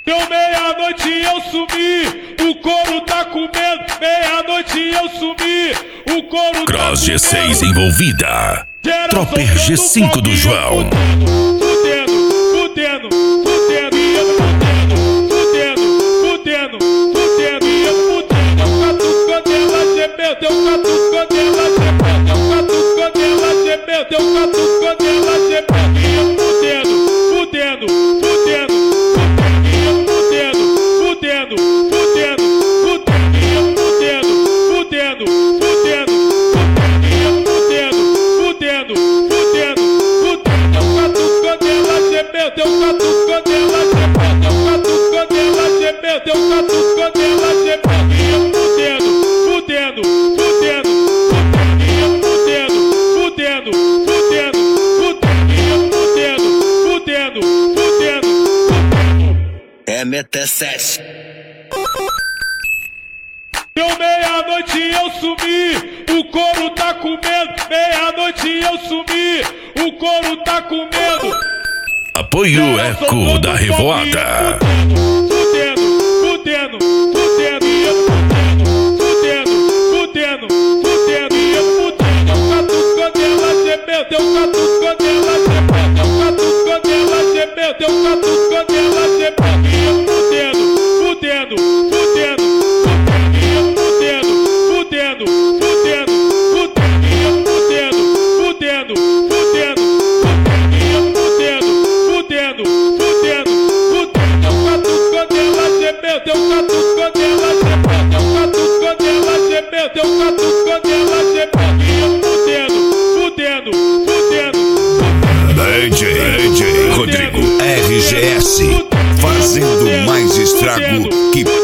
Deu meia-noite e eu sumi, o couro tá comendo. Meia-noite e eu sumi, o couro Cross tá G6 comendo. envolvida. Tropper G5 do João. Fudendo, fudendo, fudendo, e eu fudendo, fudendo, fudendo, e eu fudendo. Deu catucando, ela gemeu, deu catucando, ela gemeu, deu catucando, ela gemeu, deu catucando, ela gemeu, e eu fudendo, fudendo, fudendo, e eu fudendo, fudendo, fudendo, fudendo, e eu fudendo, fudendo, fudendo, e eu fudendo, fudendo, fudendo, fudendo. Deu catucando, ela gemeu, deu catucando, ela gemeu, deu catucando, ela gemeu, deu catucando, ela gemeu, e eu fudendo, fudendo, fudendo, e eu fudendo, fudendo, fudendo, e eu fudendo, fudendo, fudendo. É MT7. Deu meia-noite e eu sumi, o couro tá comendo. Meia-noite e eu sumi, o couro tá comendo. Apoio Eco da Revoada. Fudendo, fudendo, fudendo, e eu fudendo, fudendo, fudendo, fudendo, e eu fudendo. Deu catucando, ela gemeu, deu catucando, ela gemeu, deu catucando, ela gemeu, deu catucando, ela gemeu, e eu fudendo, fudendo, fudendo, e eu fudendo, fudendo, fudendo, fudendo, e eu fudendo, fudendo, fudendo, e eu fudendo, fudendo, fudendo, fudendo. Deu catucando, ela gemeu, deu catucando, ela gemeu, deu catucando, ela gemeu, deu catucando, ela gemeu, e eu fudendo, fudendo, fudendo. DJ Rodrigo RGS, fazendo mais estrago que